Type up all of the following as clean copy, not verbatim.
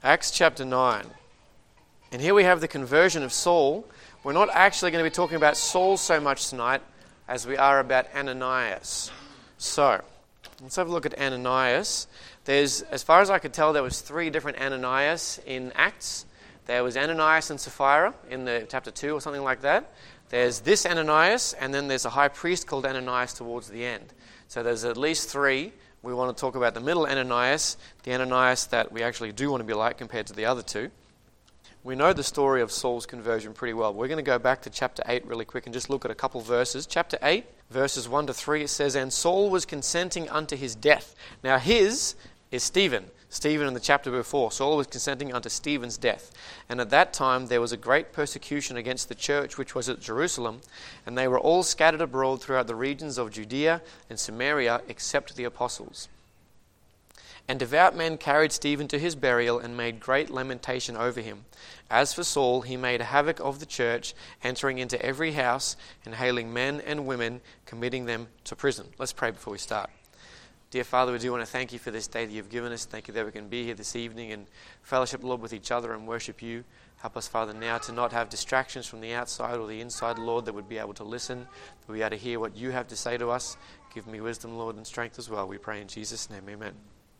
Acts chapter 9. And here we have the conversion of Saul. We're not actually going to be talking about Saul so much tonight as we are about Ananias. So, let's have a look at Ananias. As far as I could tell, there was 3 different Ananias in Acts. There was Ananias and Sapphira in the chapter 2 or something like that. There's this Ananias, and then there's a high priest called Ananias towards the end. So there's at least 3. We want to talk about the middle Ananias, the Ananias that we actually do want to be like compared to the other 2. We know the story of Saul's conversion pretty well. We're going to go back to chapter 8 really quick and just look at a couple verses. Chapter 8, verses 1 to 3, it says, "And Saul was consenting unto his death." Now his is Stephen. Stephen in the chapter before. Saul was consenting unto Stephen's death. And at that time there was a great persecution against the church which was at Jerusalem, and they were all scattered abroad throughout the regions of Judea and Samaria, except the apostles. And devout men carried Stephen to his burial and made great lamentation over him. As for Saul, he made havoc of the church, entering into every house and hailing men and women, committing them to prison. Let's pray before we start. Dear Father, we do want to thank you for this day that you've given us. Thank you that we can be here this evening and fellowship, Lord, with each other and worship you. Help us, Father, now to not have distractions from the outside or the inside, Lord, that would be able to listen, that we'd be able to hear what you have to say to us. Give me wisdom, Lord, and strength as well. We pray in Jesus' name, amen.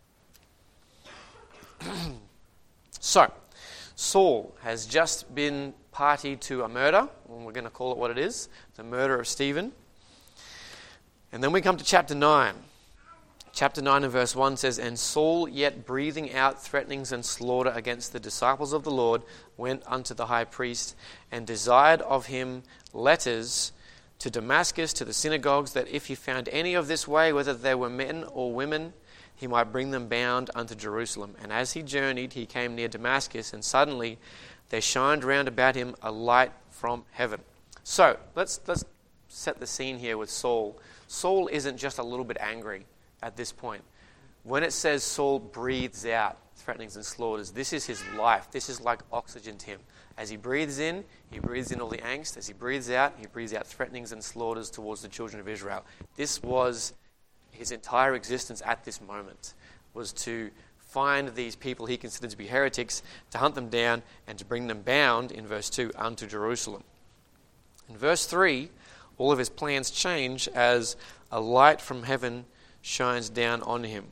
So, Saul has just been party to a murder, and we're going to call it what it is, the murder of Stephen. And then we come to chapter 9. Chapter 9 and verse 1 says, "And Saul, yet breathing out threatenings and slaughter against the disciples of the Lord, went unto the high priest, and desired of him letters to Damascus, to the synagogues, that if he found any of this way, whether they were men or women, he might bring them bound unto Jerusalem. And as he journeyed, he came near Damascus, and suddenly there shined round about him a light from heaven." So, let's set the scene here with Saul. Saul isn't just a little bit angry at this point. When it says Saul breathes out threatenings and slaughters, this is his life. This is like oxygen to him. As he breathes in all the angst. As he breathes out threatenings and slaughters towards the children of Israel. This was his entire existence at this moment, was to find these people he considered to be heretics, to hunt them down, and to bring them bound, in verse 2, unto Jerusalem. In verse 3, all of his plans change as a light from heaven shines down on him.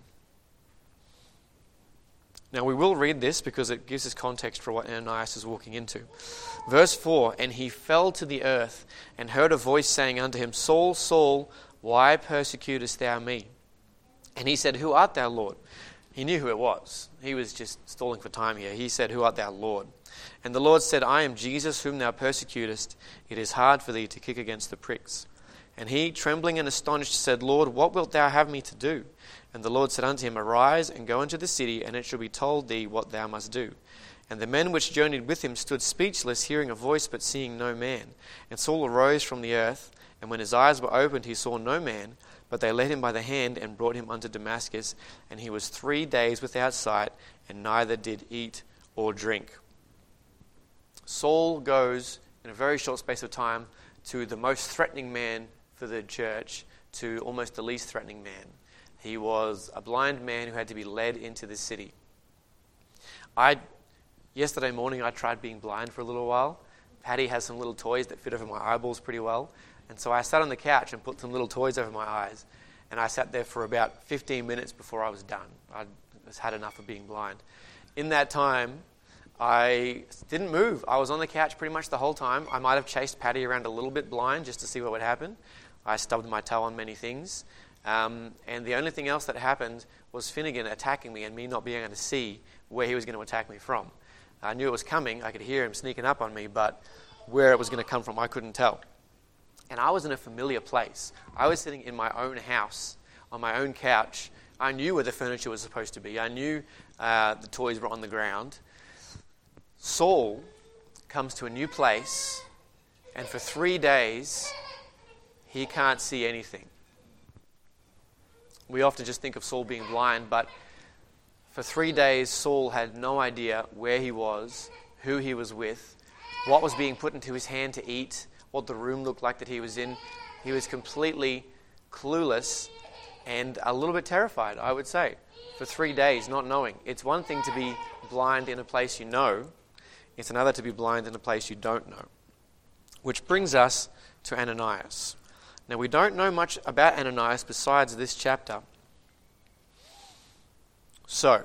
Now we will read this because it gives us context for what Ananias is walking into. Verse 4, "And he fell to the earth, and heard a voice saying unto him, Saul, Saul, why persecutest thou me? And he said, Who art thou, Lord? He knew who it was. He was just stalling for time here. He said, Who art thou, Lord? And the Lord said, I am Jesus whom thou persecutest. It is hard for thee to kick against the pricks. And he, trembling and astonished, said, Lord, what wilt thou have me to do? And the Lord said unto him, Arise, and go into the city, and it shall be told thee what thou must do. And the men which journeyed with him stood speechless, hearing a voice, but seeing no man. And Saul arose from the earth, and when his eyes were opened, he saw no man, but they led him by the hand, and brought him unto Damascus. And he was 3 days without sight, and neither did eat or drink. Saul goes, in a very short space of time, to the most threatening man for the church, to almost the least threatening man. He was a blind man who had to be led into the city. Yesterday morning I tried being blind for a little while. Patty has some little toys that fit over my eyeballs pretty well. And so I sat on the couch and put some little toys over my eyes. And I sat there for about 15 minutes before I was done. I just had enough of being blind. In that time, I didn't move. I was on the couch pretty much the whole time. I might have chased Patty around a little bit blind just to see what would happen. I stubbed my toe on many things. And the only thing else that happened was Finnegan attacking me and me not being able to see where he was going to attack me from. I knew it was coming. I could hear him sneaking up on me, but where it was going to come from, I couldn't tell. And I was in a familiar place. I was sitting in my own house, on my own couch. I knew where the furniture was supposed to be. I knew the toys were on the ground. Saul comes to a new place, and for 3 days, he can't see anything. We often just think of Saul being blind, but for 3 days, Saul had no idea where he was, who he was with, what was being put into his hand to eat, what the room looked like that he was in. He was completely clueless and a little bit terrified, I would say. for 3 days not knowing. It's one thing to be blind in a place you know. It's another to be blind in a place you don't know. Which brings us to Ananias. Now, we don't know much about Ananias besides this chapter. So,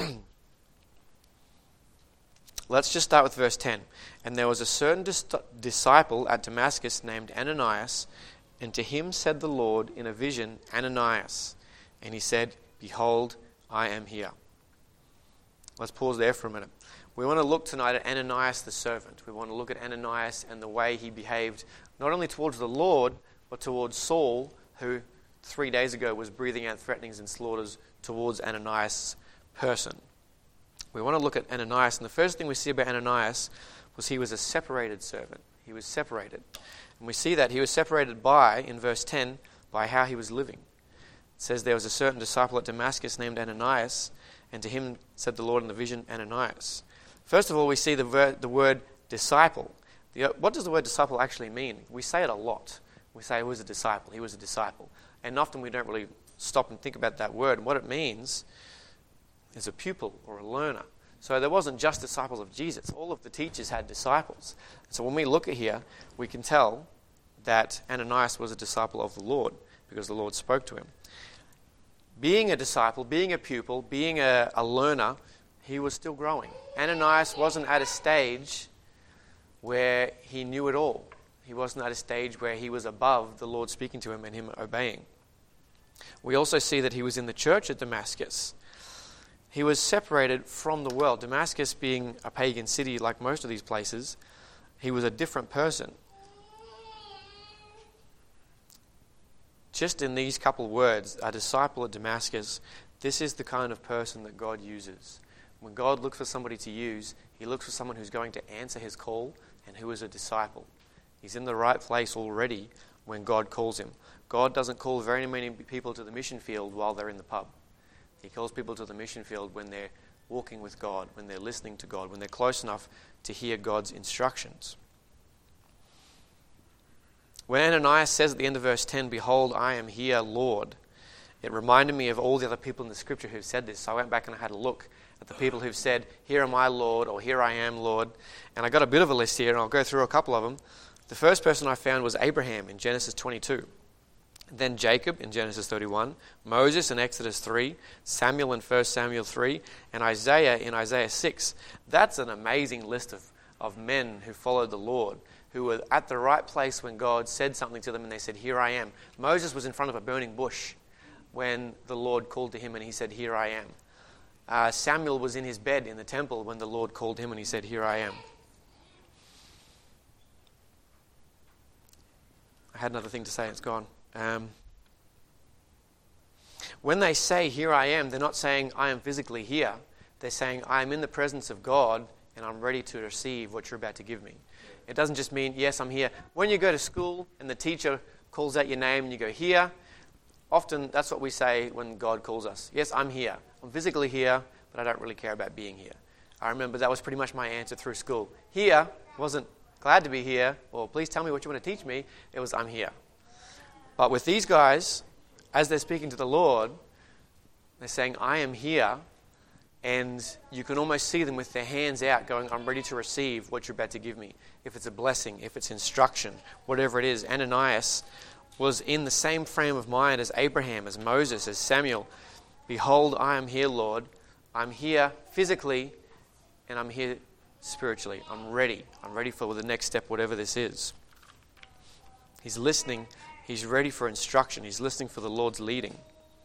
let's just start with verse 10. And there was a certain disciple at Damascus named Ananias, and to him said the Lord in a vision, Ananias. And he said, Behold, I am here. Let's pause there for a minute. We want to look tonight at Ananias the servant. We want to look at Ananias and the way he behaved, not only towards the Lord, but towards Saul, who 3 days ago was breathing out threatenings and slaughters towards Ananias' person. We want to look at Ananias, and the first thing we see about Ananias was he was a separated servant. He was separated. And we see that he was separated by, in verse 10, by how he was living. It says there was a certain disciple at Damascus named Ananias, and to him said the Lord in the vision, Ananias. First of all, we see the word disciple. What does the word disciple actually mean? We say it a lot. We say he was a disciple, he was a disciple. And often we don't really stop and think about that word. And what it means is a pupil or a learner. So there wasn't just disciples of Jesus. All of the teachers had disciples. So when we look at here, we can tell that Ananias was a disciple of the Lord because the Lord spoke to him. Being a disciple, being a pupil, being a learner, he was still growing. Ananias wasn't at a stage where he knew it all. He wasn't at a stage where he was above the Lord speaking to him and him obeying. We also see that he was in the church at Damascus. He was separated from the world. Damascus being a pagan city like most of these places, he was a different person. Just in these couple words, a disciple at Damascus, this is the kind of person that God uses. When God looks for somebody to use, he looks for someone who's going to answer his call and who is a disciple. He's in the right place already when God calls him. God doesn't call very many people to the mission field while they're in the pub. He calls people to the mission field when they're walking with God, when they're listening to God, when they're close enough to hear God's instructions. When Ananias says at the end of verse 10, Behold, I am here, Lord, it reminded me of all the other people in the scripture who've said this. So I went back and I had a look at the people who've said, Here am I, Lord, or Here I am, Lord. And I got a bit of a list here, and I'll go through a couple of them. The first person I found was Abraham in Genesis 22. Then Jacob in Genesis 31, Moses in Exodus 3, Samuel in 1 Samuel 3, and Isaiah in Isaiah 6. That's an amazing list of men who followed the Lord, who were at the right place when God said something to them and they said, Here I am. Moses was in front of a burning bush when the Lord called to him and he said, Here I am. Samuel was in his bed in the temple when the Lord called him and he said, Here I am. I had another thing to say, it's gone. When they say, Here I am, they're not saying, I am physically here. They're saying, I am in the presence of God and I'm ready to receive what you're about to give me. It doesn't just mean, yes, I'm here. When you go to school and the teacher calls out your name and you go, here, often that's what we say when God calls us. Yes, I'm here. I'm physically here, but I don't really care about being here. I remember that was pretty much my answer through school. Here wasn't glad to be here, or please tell me what you want to teach me. It was, I'm here. But with these guys, as they're speaking to the Lord, they're saying, I am here. And you can almost see them with their hands out going, I'm ready to receive what you're about to give me. If it's a blessing, if it's instruction, whatever it is. Ananias was in the same frame of mind as Abraham, as Moses, as Samuel. Behold, I am here, Lord. I'm here physically and I'm here spiritually. I'm ready. I'm ready for the next step, whatever this is. He's listening. He's ready for instruction. He's listening for the Lord's leading.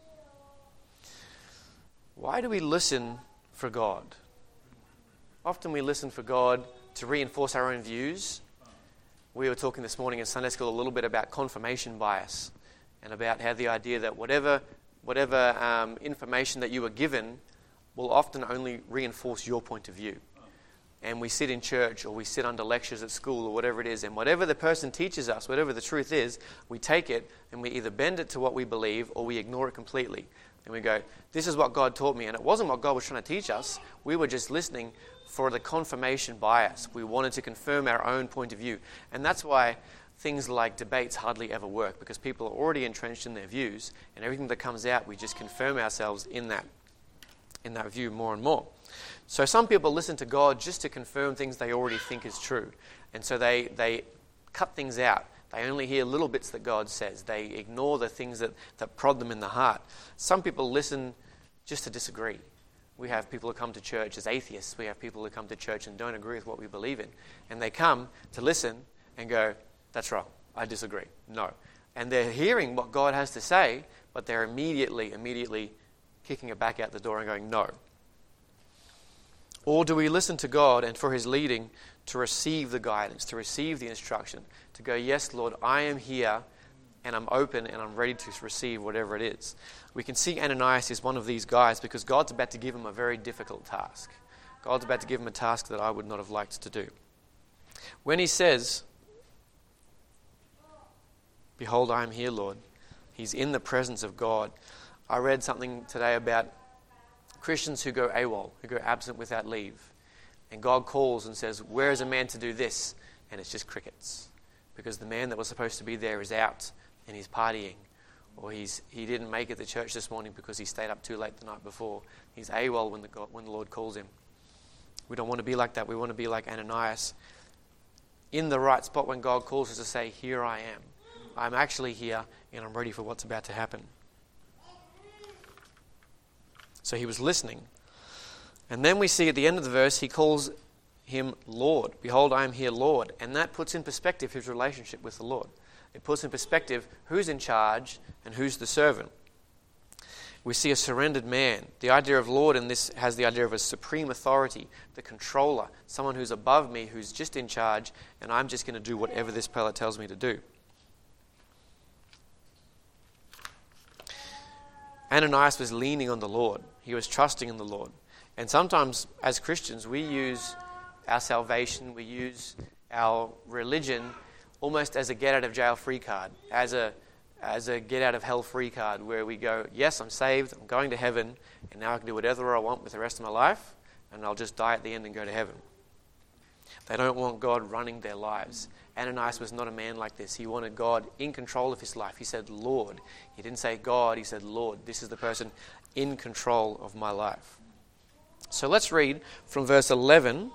Why do we listen for God? Often we listen for God to reinforce our own views. We were talking this morning in Sunday school a little bit about confirmation bias and about how the idea that whatever information that you were given will often only reinforce your point of view. And we sit in church or we sit under lectures at school or whatever it is, and whatever the person teaches us, whatever the truth is, we take it and we either bend it to what we believe or we ignore it completely. And we go, this is what God taught me. And it wasn't what God was trying to teach us. We were just listening for the confirmation bias. We wanted to confirm our own point of view. And that's why things like debates hardly ever work, because people are already entrenched in their views, and everything that comes out, we just confirm ourselves in that. in that view more and more. So some people listen to God just to confirm things they already think is true. And so they cut things out. They only hear little bits that God says. They ignore the things that prod them in the heart. Some people listen just to disagree. We have people who come to church as atheists. We have people who come to church and don't agree with what we believe in. And they come to listen and go, that's wrong. I disagree. No. And they're hearing what God has to say, but they're immediately kicking it back out the door and going, no. Or do we listen to God and for his leading to receive the guidance, to receive the instruction, to go, yes, Lord, I am here and I'm open and I'm ready to receive whatever it is. We can see Ananias is one of these guys because God's about to give him a very difficult task. God's about to give him a task that I would not have liked to do. When he says, behold, I am here, Lord, he's in the presence of God. I read something today about Christians who go AWOL, who go absent without leave. And God calls and says, where is a man to do this? And it's just crickets. Because the man that was supposed to be there is out and he's partying. Or he didn't make it to church this morning because he stayed up too late the night before. He's AWOL when the Lord calls him. We don't want to be like that. We want to be like Ananias. In the right spot when God calls us to say, here I am. I'm actually here and I'm ready for what's about to happen. So he was listening. And then we see at the end of the verse, he calls him Lord. Behold, I am here, Lord. And that puts in perspective his relationship with the Lord. It puts in perspective who's in charge and who's the servant. We see a surrendered man. The idea of Lord in this has the idea of a supreme authority, the controller, someone who's above me, who's just in charge, and I'm just going to do whatever this fella tells me to do. Ananias was leaning on the Lord. He was trusting in the Lord. And sometimes, as Christians, we use our salvation, we use our religion almost as a get-out-of-jail-free card, as a get-out-of-hell-free card, where we go, yes, I'm saved, I'm going to heaven, and now I can do whatever I want with the rest of my life, and I'll just die at the end and go to heaven. They don't want God running their lives. Ananias was not a man like this. He wanted God in control of his life. He said, Lord. He didn't say God, he said, Lord. This is the person in control of my life. So let's read from verse 11.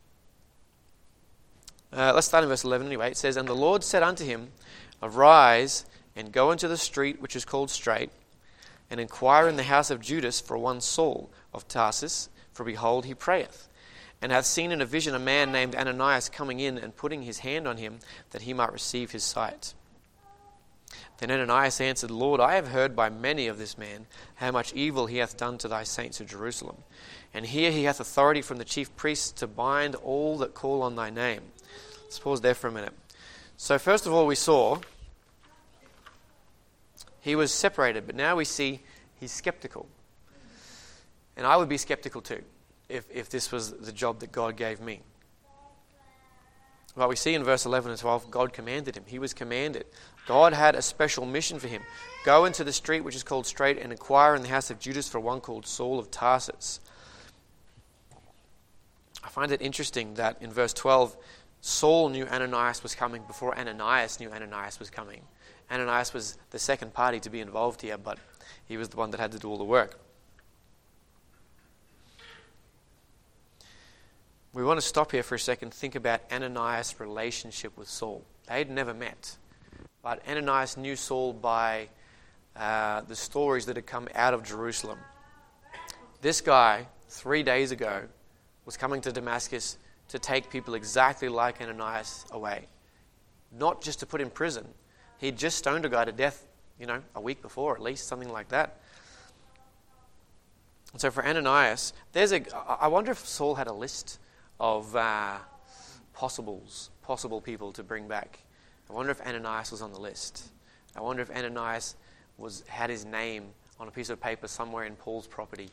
Let's start in verse 11 anyway. It says, and the Lord said unto him, arise and go into the street which is called Straight, and inquire in the house of Judas for one Saul of Tarsus, for behold, he prayeth, and hath seen in a vision a man named Ananias coming in and putting his hand on him, that he might receive his sight. Then Ananias answered, Lord, I have heard by many of this man how much evil he hath done to thy saints of Jerusalem. And here he hath authority from the chief priests to bind all that call on thy name. Let's pause there for a minute. So first of all we saw he was separated, but now we see he's skeptical. And I would be skeptical too, if this was the job that God gave me. Well, we see in verse 11 and 12, God commanded him. He was commanded. God had a special mission for him. Go into the street which is called Straight and inquire in the house of Judas for one called Saul of Tarsus. I find it interesting that in verse 12, Saul knew Ananias was coming before Ananias knew Ananias was coming. Ananias was the second party to be involved here, but he was the one that had to do all the work. We want to stop here for a second, think about Ananias' relationship with Saul. They had never met, but Ananias knew Saul by the stories that had come out of Jerusalem. This guy, 3 days ago, was coming to Damascus to take people exactly like Ananias away. Not just to put in prison. He'd just stoned a guy to death, a week before at least, something like that. And so for Ananias, I wonder if Saul had a list of possible people to bring back. I wonder if Ananias was on the list. I wonder if Ananias had his name on a piece of paper somewhere in Saul's property.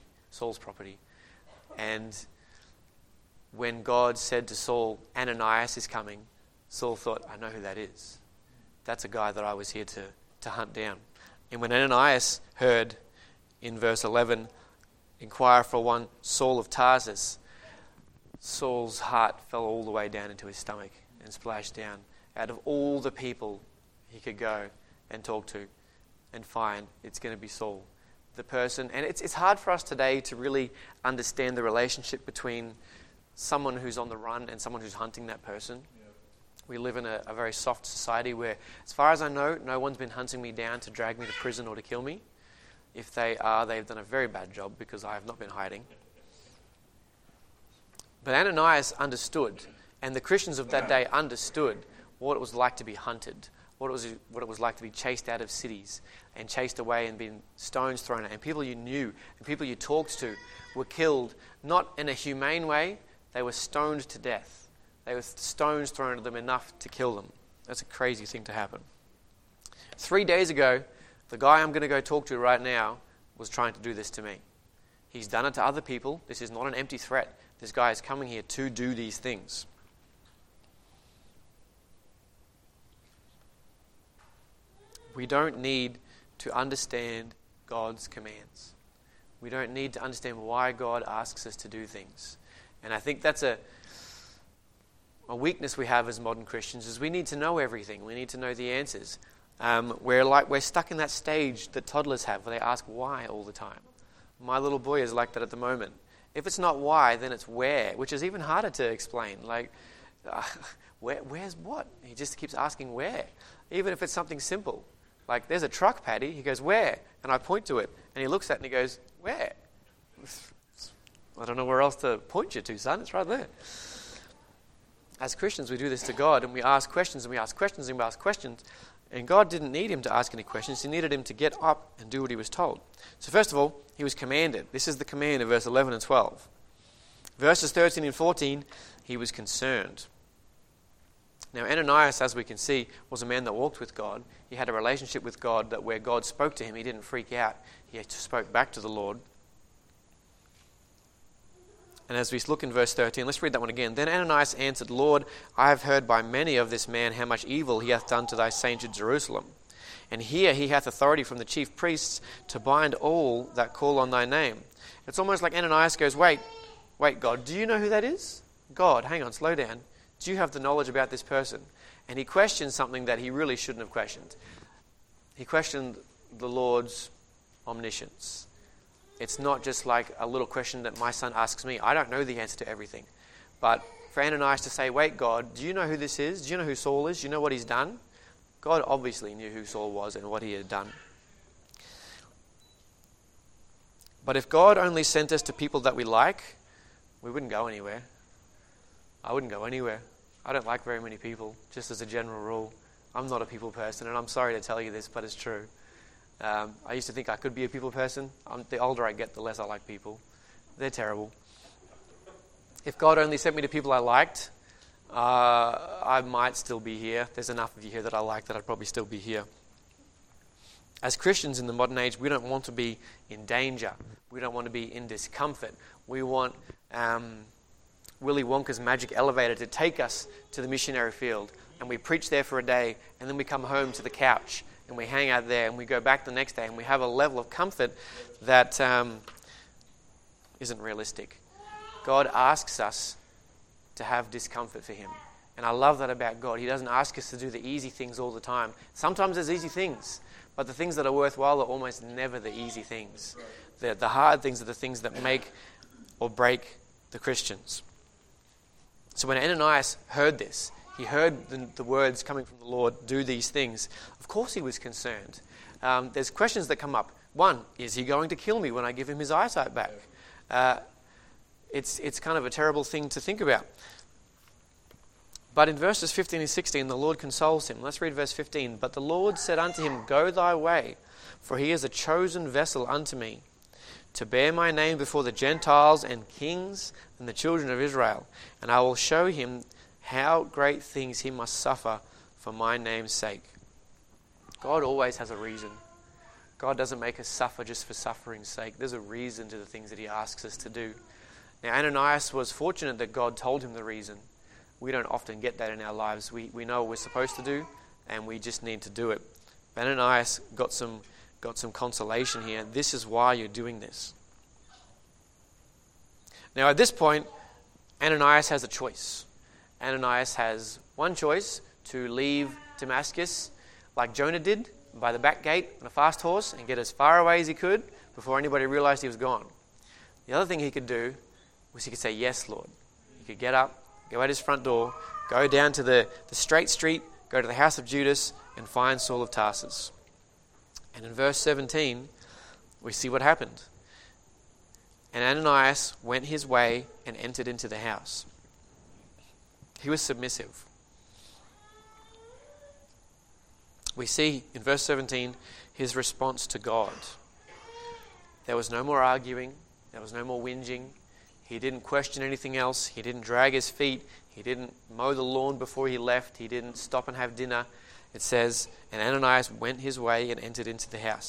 And when God said to Saul, Ananias is coming, Saul thought, I know who that is. That's a guy that I was here to hunt down. And when Ananias heard in verse 11, inquire for one Saul of Tarsus, Saul's heart fell all the way down into his stomach and splashed down. Out of all the people he could go and talk to and find, it's going to be Saul. the person. And it's hard for us today to really understand the relationship between someone who's on the run and someone who's hunting that person. Yeah. We live in a very soft society where, as far as I know, no one's been hunting me down to drag me to prison or to kill me. If they are, they've done a very bad job because I have not been hiding. But Ananias understood, and the Christians of that day understood what it was like to be hunted, what it was like to be chased out of cities and chased away and been stones thrown at. And people you knew and people you talked to were killed, not in a humane way. They were stoned to death. They were stones thrown at them enough to kill them. That's a crazy thing to happen. 3 days ago, the guy I'm going to go talk to right now was trying to do this to me. He's done it to other people. This is not an empty threat. This guy is coming here to do these things. We don't need to understand God's commands. We don't need to understand why God asks us to do things. And I think that's a weakness we have as modern Christians, is we need to know everything. We need to know the answers. We're stuck in that stage that toddlers have where they ask why all the time. My little boy is like that at the moment. If it's not why, then it's where, which is even harder to explain. Like, where's what? He just keeps asking where, even if it's something simple. Like, there's a truck, Paddy. He goes, where? And I point to it. And he looks at it and he goes, where? I don't know where else to point you to, son. It's right there. As Christians, we do this to God, and we ask questions, and we ask questions, and we ask questions. And God didn't need him to ask any questions. He needed him to get up and do what he was told. So first of all, he was commanded. This is the command of verse 11 and 12. Verses 13 and 14, he was concerned. Now, Ananias, as we can see, was a man that walked with God. He had a relationship with God that where God spoke to him, he didn't freak out. He spoke back to the Lord. And as we look in verse 13, let's read that one again. Then Ananias answered, Lord, I have heard by many of this man how much evil he hath done to thy saints at Jerusalem. And here he hath authority from the chief priests to bind all that call on thy name. It's almost like Ananias goes, wait, God, do you know who that is? God, hang on, slow down. Do you have the knowledge about this person? And he questioned something that he really shouldn't have questioned. He questioned the Lord's omniscience. It's not just like a little question that my son asks me. I don't know the answer to everything. But for Ananias to say, wait, God, do you know who this is? Do you know who Saul is? Do you know what he's done? God obviously knew who Saul was and what he had done. But if God only sent us to people that we like, we wouldn't go anywhere. I wouldn't go anywhere. I don't like very many people, just as a general rule. I'm not a people person, and I'm sorry to tell you this, but it's true. I used to think I could be a people person. The older I get, the less I like people. They're terrible. If God only sent me to people I liked, I might still be here. There's enough of you here that I like that I'd probably still be here. As Christians in the modern age, we don't want to be in danger. We don't want to be in discomfort. We want Willy Wonka's magic elevator to take us to the missionary field, and we preach there for a day, and then we come home to the couch and we hang out there, and we go back the next day, and we have a level of comfort that isn't realistic. God asks us to have discomfort for him. And I love that about God. He doesn't ask us to do the easy things all the time. Sometimes there's easy things, but the things that are worthwhile are almost never the easy things. The hard things are the things that make or break the Christians. So when Ananias heard this, he heard the words coming from the Lord, do these things. Of course he was concerned. There's questions that come up. One, is he going to kill me when I give him his eyesight back? It's kind of a terrible thing to think about. But in verses 15 and 16, the Lord consoles him. Let's read verse 15. But the Lord said unto him, Go thy way, for he is a chosen vessel unto me, to bear my name before the Gentiles and kings and the children of Israel. And I will show him how great things he must suffer for my name's sake. God always has a reason. God doesn't make us suffer just for suffering's sake. There's a reason to the things that he asks us to do. Now, Ananias was fortunate that God told him the reason. We don't often get that in our lives. We know what we're supposed to do, and we just need to do it. But Ananias got some consolation here. This is why you're doing this. Now, at this point, Ananias has a choice. Ananias has one choice: to leave Damascus like Jonah did, by the back gate on a fast horse, and get as far away as he could before anybody realized he was gone. The other thing he could do was he could say, yes, Lord. He could get up, go out his front door, go down to the straight street, go to the house of Judas, and find Saul of Tarsus. And in verse 17, we see what happened. And Ananias went his way and entered into the house. He was submissive. We see in verse 17 his response to God. There was no more arguing. There was no more whinging. He didn't question anything else. He didn't drag his feet. He didn't mow the lawn before he left. He didn't stop and have dinner. It says, and Ananias went his way and entered into the house.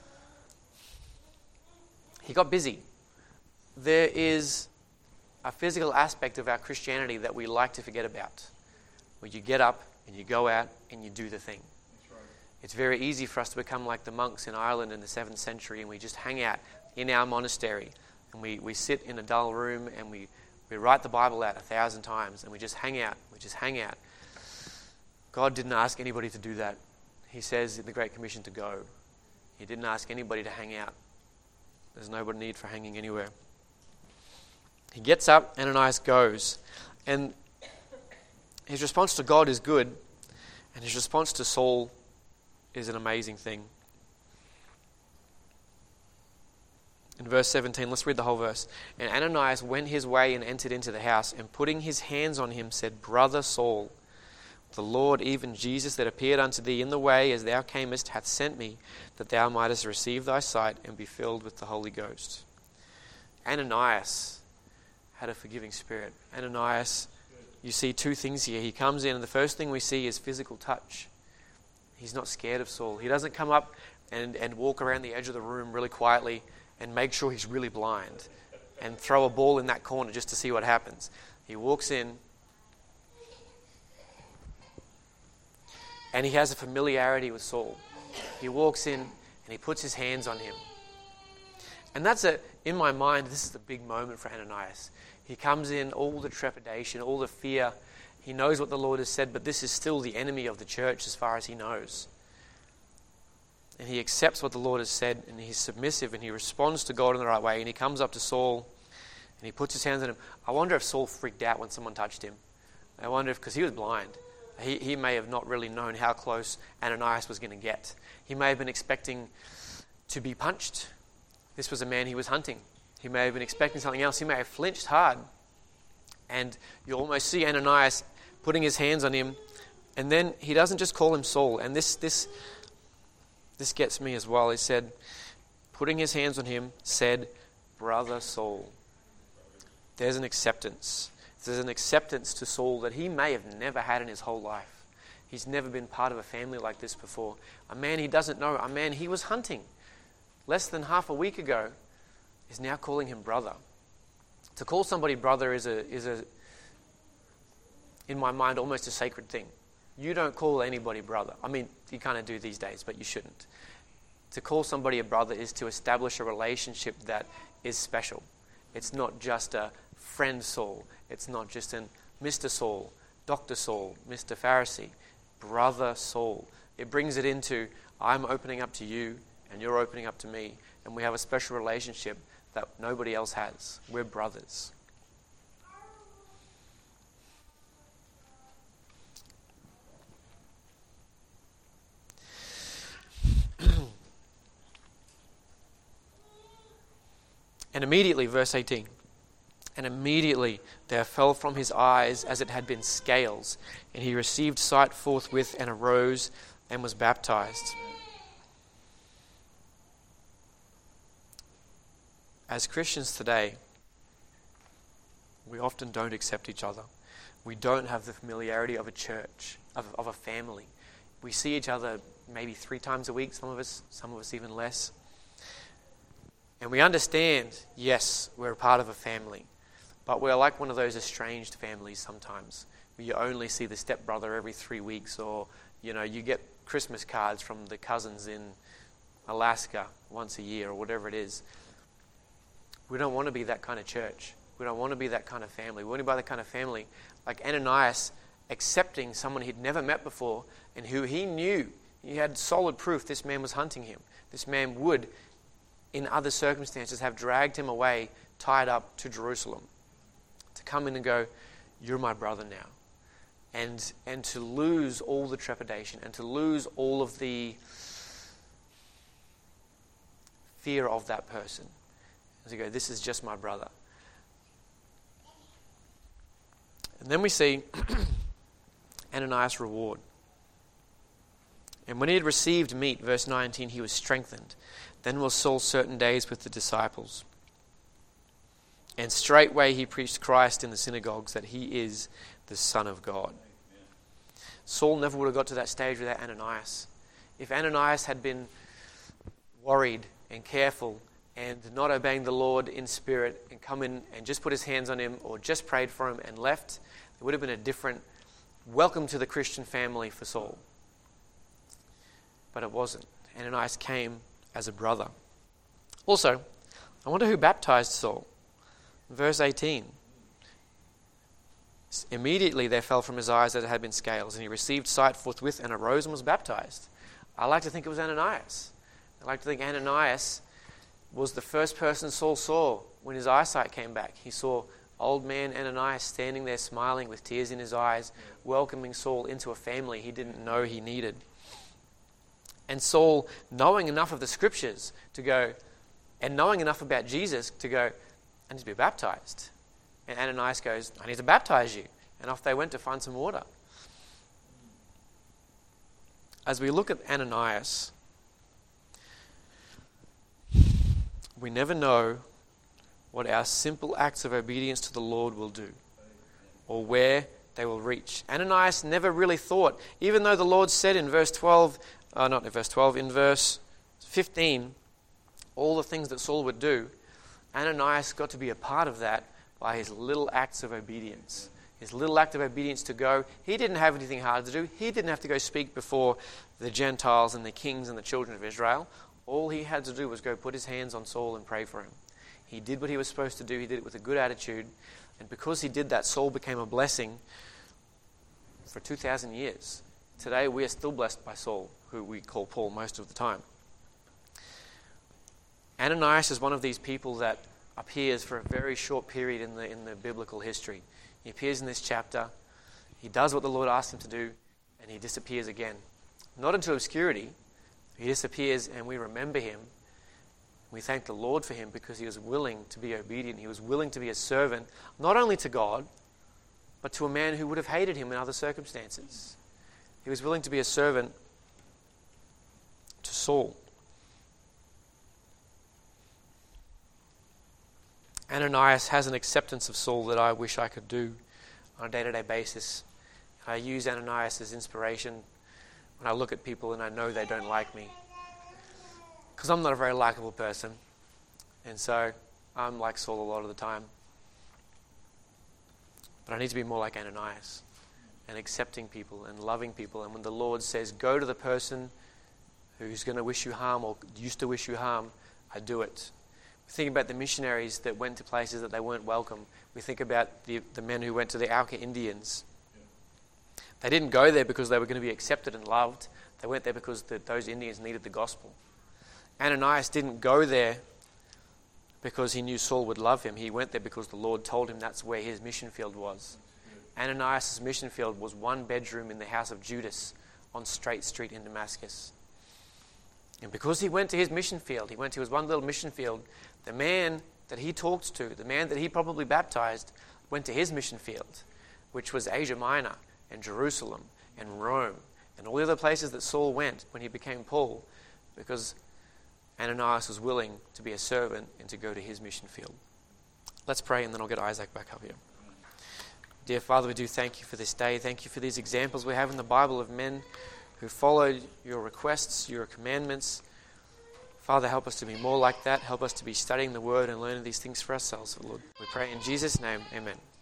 He got busy. There is a physical aspect of our Christianity that we like to forget about, where you get up and you go out and you do the thing. That's right. It's very easy for us to become like the monks in Ireland in the 7th century, and we just hang out in our monastery, and we sit in a dull room and we write the Bible out 1,000 times, and we just hang out. God didn't ask anybody to do that. He says in the Great Commission to go. He didn't ask anybody to hang out. There's no need for hanging anywhere. He gets up, Ananias goes, and his response to God is good, and his response to Saul is an amazing thing. In verse 17, let's read the whole verse. And Ananias went his way and entered into the house, and putting his hands on him said, Brother Saul, the Lord, even Jesus, that appeared unto thee in the way as thou camest, hath sent me, that thou mightest receive thy sight and be filled with the Holy Ghost. Ananias had a forgiving spirit. Ananias, you see two things here. He comes in, and the first thing we see is physical touch. He's not scared of Saul. He doesn't come up and walk around the edge of the room really quietly and make sure he's really blind and throw a ball in that corner just to see what happens. He walks in, and he has a familiarity with Saul. He walks in and he puts his hands on him. And in my mind, this is a big moment for Ananias. He comes in, all the trepidation, all the fear. He knows what the Lord has said, but this is still the enemy of the church as far as he knows. And he accepts what the Lord has said, and he's submissive, and he responds to God in the right way. And he comes up to Saul, and he puts his hands on him. I wonder if Saul freaked out when someone touched him. I wonder because he was blind. He may have not really known how close Ananias was going to get. He may have been expecting to be punched. This was a man he was hunting. He may have been expecting something else. He may have flinched hard. And you almost see Ananias putting his hands on him. And then he doesn't just call him Saul. And this gets me as well. He said, putting his hands on him, said, Brother Saul. There's an acceptance. There's an acceptance to Saul that he may have never had in his whole life. He's never been part of a family like this before. A man he doesn't know, a man he was hunting less than half a week ago, is now calling him brother. To call somebody brother is in my mind, almost a sacred thing. You don't call anybody brother. I mean, you kind of do these days, but you shouldn't. To call somebody a brother is to establish a relationship that is special. It's not just a friend Saul. It's not just an Mr. Saul, Dr. Saul, Mr. Pharisee, brother Saul. It brings it into, I'm opening up to you and you're opening up to me. And we have a special relationship that nobody else has. We're brothers. And immediately, verse 18, and immediately there fell from his eyes as it had been scales, and he received sight forthwith and arose and was baptized. As Christians today, we often don't accept each other. We don't have the familiarity of a church, of a family. We see each other maybe 3 times a week, some of us even less. And we understand, yes, we're a part of a family, but we're like one of those estranged families sometimes, where you only see the stepbrother every 3 weeks, or you get Christmas cards from the cousins in Alaska once a year, or whatever it is. We don't want to be that kind of church. We don't want to be that kind of family. We want to be that kind of family like Ananias, accepting someone he'd never met before and who he knew, he had solid proof this man was hunting him. This man would in other circumstances, have dragged him away, tied up to Jerusalem, to come in and go, you're my brother now. And to lose all the trepidation and to lose all of the fear of that person. And to go, this is just my brother. And then we see Ananias' reward. And when he had received meat, verse 19, he was strengthened. Then was Saul certain days with the disciples. And straightway he preached Christ in the synagogues, that he is the Son of God. Saul never would have got to that stage without Ananias. If Ananias had been worried and careful and not obeying the Lord in spirit and come in and just put his hands on him or just prayed for him and left, there would have been a different welcome to the Christian family for Saul. But it wasn't. Ananias came as a brother. Also, I wonder who baptized Saul. Verse 18. Immediately there fell from his eyes that had been scales, and he received sight forthwith and arose and was baptized. I like to think it was Ananias. I like to think Ananias was the first person Saul saw when his eyesight came back. He saw old man Ananias standing there smiling with tears in his eyes, welcoming Saul into a family he didn't know he needed. And Saul, knowing enough of the scriptures to go, and knowing enough about Jesus to go, I need to be baptized. And Ananias goes, I need to baptize you. And off they went to find some water. As we look at Ananias, we never know what our simple acts of obedience to the Lord will do or where they will reach. Ananias never really thought, even though the Lord said in verse 15, all the things that Saul would do, Ananias got to be a part of that by his little acts of obedience. His little act of obedience to go. He didn't have anything hard to do. He didn't have to go speak before the Gentiles and the kings and the children of Israel. All he had to do was go put his hands on Saul and pray for him. He did what he was supposed to do. He did it with a good attitude. And because he did that, Saul became a blessing for 2,000 years. Today we are still blessed by Saul, who we call Paul most of the time. Ananias is one of these people that appears for a very short period in the biblical history. He appears in this chapter, he does what the Lord asked him to do, and he disappears again. Not into obscurity, he disappears and we remember him. We thank the Lord for him because he was willing to be obedient. He was willing to be a servant, not only to God, but to a man who would have hated him in other circumstances. He was willing to be a servant to Saul. Ananias has an acceptance of Saul that I wish I could do on a day-to-day basis. I use Ananias as inspiration when I look at people and I know they don't like me. Because I'm not a very likable person. And so I'm like Saul a lot of the time. But I need to be more like Ananias and accepting people and loving people. And when the Lord says, go to the person who's going to wish you harm or used to wish you harm, I do it. We think about the missionaries that went to places that they weren't welcome. We think about the men who went to the Auca Indians. They didn't go there because they were going to be accepted and loved. They went there because those Indians needed the gospel. Ananias didn't go there because he knew Saul would love him. He went there because the Lord told him that's where his mission field was. Ananias' mission field was one bedroom in the house of Judas on Straight Street in Damascus. And because he went to his mission field, he went to his one little mission field, the man that he talked to, the man that he probably baptized, went to his mission field, which was Asia Minor and Jerusalem and Rome and all the other places that Saul went when he became Paul, because Ananias was willing to be a servant and to go to his mission field. Let's pray and then I'll get Isaac back up here. Dear Father, we do thank you for this day. Thank you for these examples we have in the Bible of men who followed your requests, your commandments. Father, help us to be more like that. Help us to be studying the Word and learning these things for ourselves, Lord. We pray in Jesus' name, amen.